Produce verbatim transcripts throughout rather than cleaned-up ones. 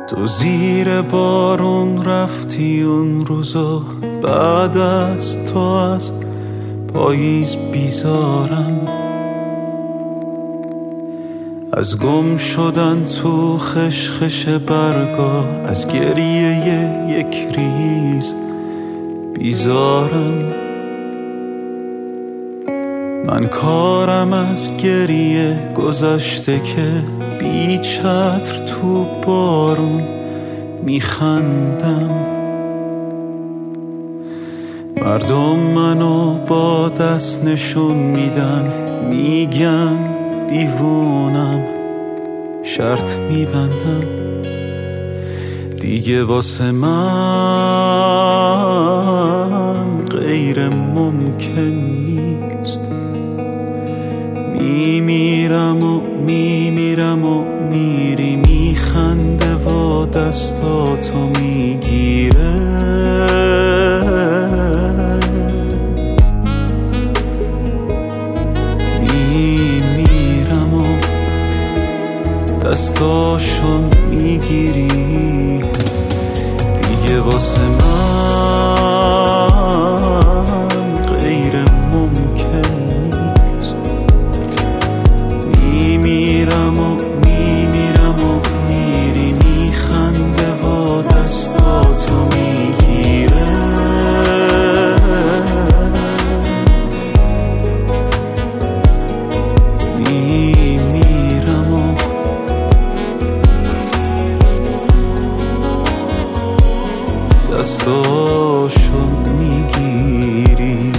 تو زیر بارون رفتی اون روزا، بعد از تو از پاییز بیزارم، از گم شدن تو خشخش برگا، از گریه یک ریز بیزارم. من کارم از گریه گذشته که بی چتر تو بارون میخندم. مردم منو با دست نشون میدن، میگن دیوونم، شرط میبندم. دیگه واسه من غیر ممکن نیست، میمیرم و میمیرم و میری، میخنده و دستاتو میگیره. میمیرم و دستاشو میگیری. دیگه واسه من غیر ممکن نیست، میمیرم و میمیرم و میری، میخنده و دستاتو میگیره. میمیرم و دستاشو میگیری.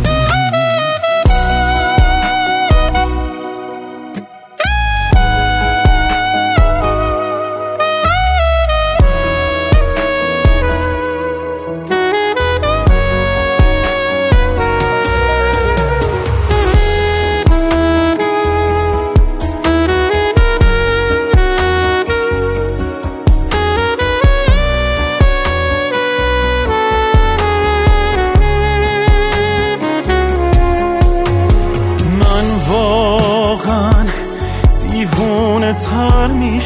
واقعا دیوونه تر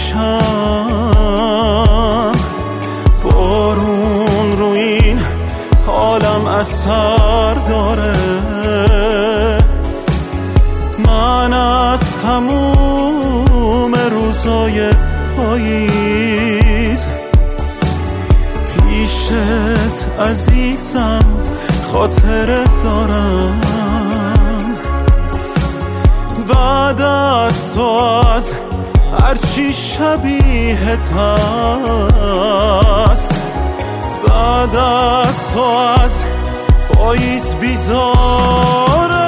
میشم، بارون رو این حالم اثر داره. من از تموم روزای پاییز پیشت عزیزم خاطره دارم. بعد از تو از هرچی شبیهت هست، بعد از تو از پاییز بیزارم.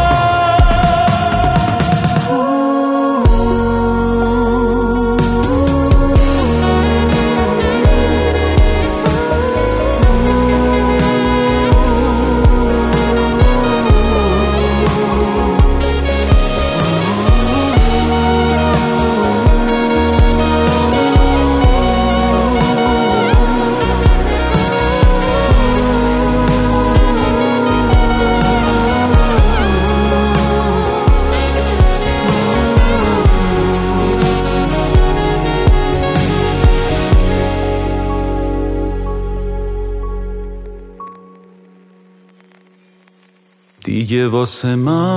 دیگه واسه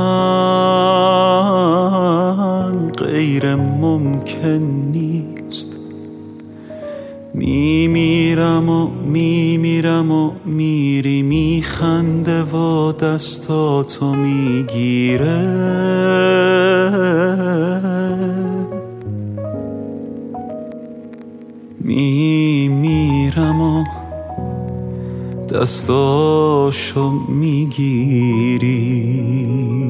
من غیر ممکن نیست، میمیرم و میمیرم و میری، میخنده و دستاتو میگیره. میمیرم و دستاشو میگیری.